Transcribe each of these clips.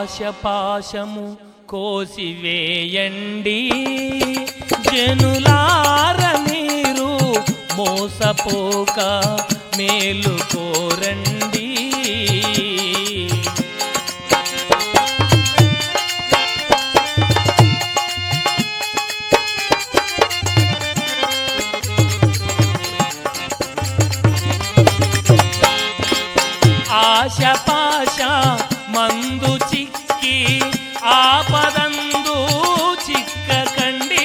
ఆశపాశము కోసివేయండి జనులార మీరు మోసపోక మేలుకోరండి. ఆశపాశ మందు చిక్కి ఆపదందు చిక్కకండి.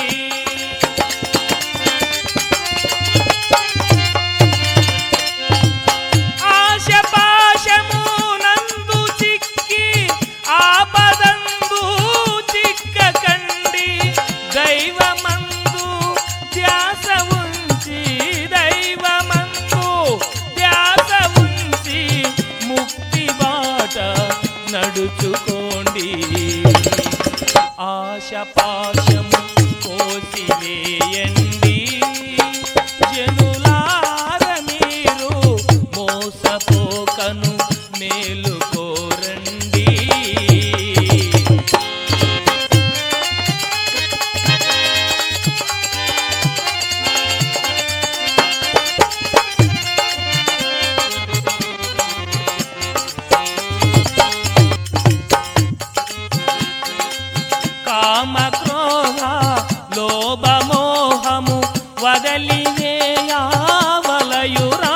ఆశపాశము నందు చిక్కి ఆపదందు చిక్కకండి. దైవమందు ధ్యాస ఉంచి దైవమందు ధ్యాస ఉంచి ముక్తి బాట నడుచుకోండి. ఆశపాశము కోసివేయండి జనులార మీరు మోసపోకను మేలుకోరండి. కామక్రోధ లోభమోహము వదలివేయవలయురా.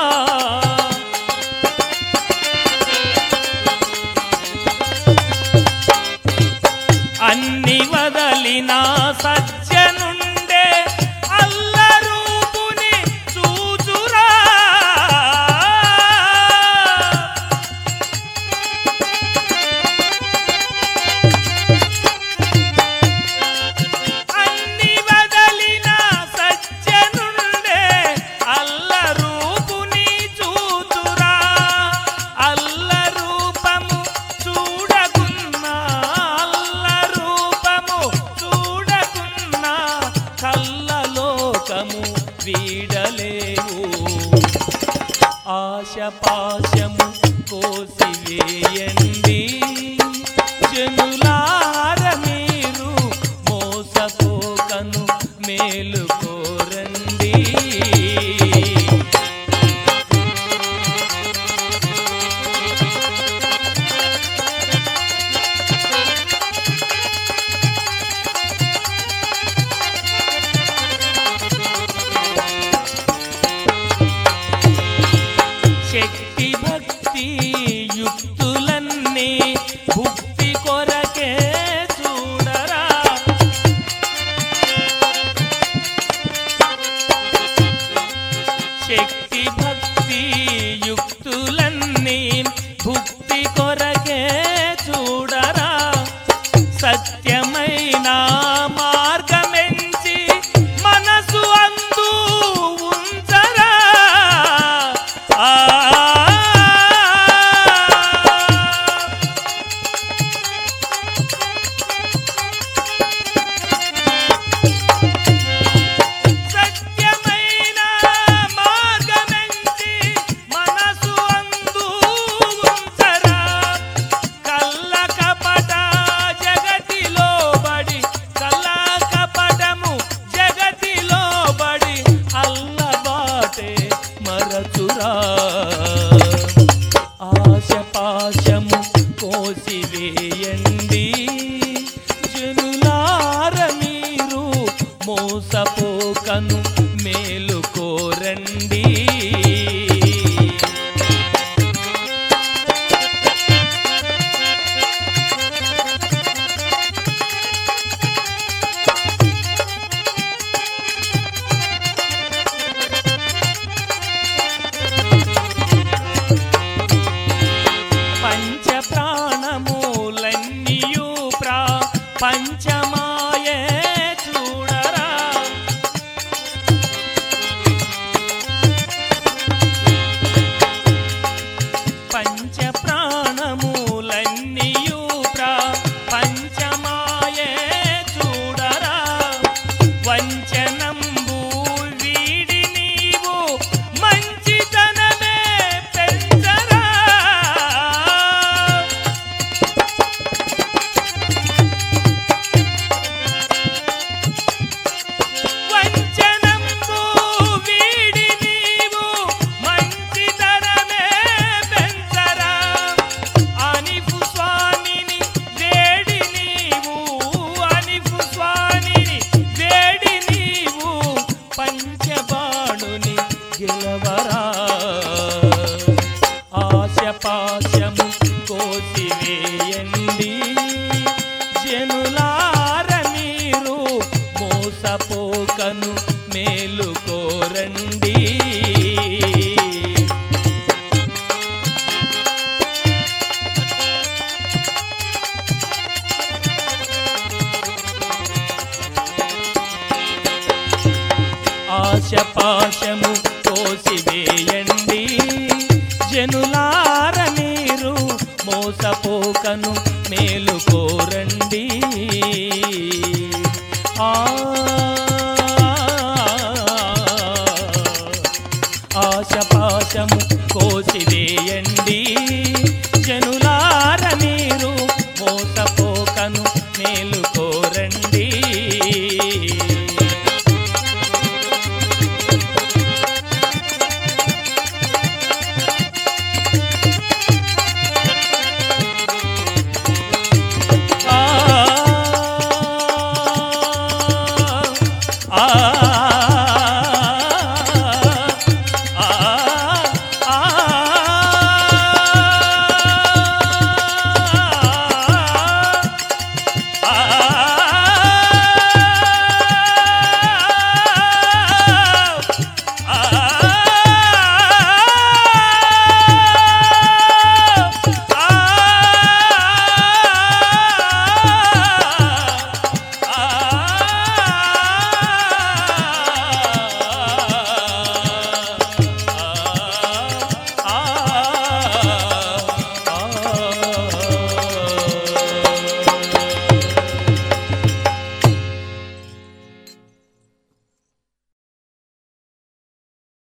అన్ని వదలిన సజ్జనుండే అల్లరూపుని చూచురా. అన్ని వదలిన సజ్జనుండే అల్లరూపుని చూచురా. అల్లరూపము చూడకున్నా అల్లరూపము చూడకున్నా కల్లలోకము వీడలేవు. ఆశపాశము కోసివేయండి జనులార మీరు మోసపోకను మేలుకోరండి. శక్తి భక్తి యుక్తులన్నీ భుక్తి కొరకే చూడరా. శక్తి భక్తి యుక్తులన్నీ భుక్తి కొరకే చూడరా. సత్యమైన మార్గమెంచి మనసు అందు ఉంచరా. సత్యమైన మార్గమెంచి మనసు అందు ఉంచరా. కల్ల కపట జగతిలో బడి కల్ల కపటము జగతిలో బడి అల్లబాటే మరచురా. ఆశపాశము కోసివేయండి జనులార మీరు మోసపోకను మేలుకోరండి. పంచ ప్రాణములన్నీయు పంచమాయే చూడరా. గెలవరా ఆశపాశము కోసివేయండి జనులార మీరు మోసపోకను మేలుకోరండి ఆశపాశము కోసివేయండి జనులార మీరు మోసపోకను మేలుకోరండి ఆశపాశము